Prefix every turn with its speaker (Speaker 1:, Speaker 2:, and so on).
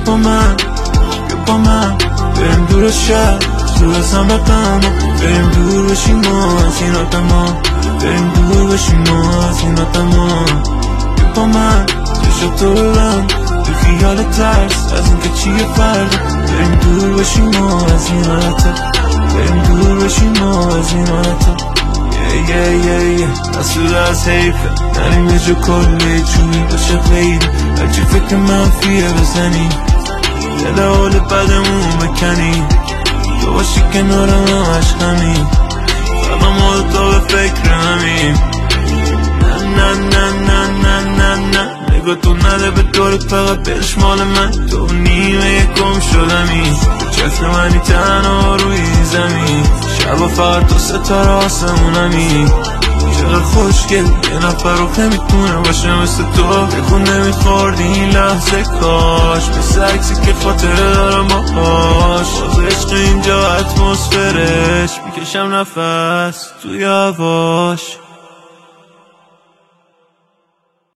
Speaker 1: با من بریم دور شهر، دور از هم رقم، بریم دور بشیم ما از این آدما، بریم دور بشیم ما از این آدما. بیا با من چشم تو ببند، تو خیال ترس از اینکه چیه فردا، بریم دور بشیم ما از این حالتا، بریم دور بشیم ما از این حالتا. اصول از حیفه نریم یه جا کلی چونی باشه غیری، هرچی فکر منفیه بزنی دل حال بدمون بکنی، تو باشی کنارم همش همین، فقط ما دوتا به فکر همین. نه نه نه نه نه نه نگاه تو نده به دورت، فقط بلش مال من، تو نیمه گم شدمی، چشم منی تنها روی زمین، شبا فقط تو ستاره آسمونمی. چقدر خوشگل یه نفر رو که میتونه باشه مثل تو، بگو نمیخوردی این لحظه کاش، مثل عکسی که خاطره دارم باهاش، باز عشق اینجا اتمسفرش، میکشم نفس توی هواش.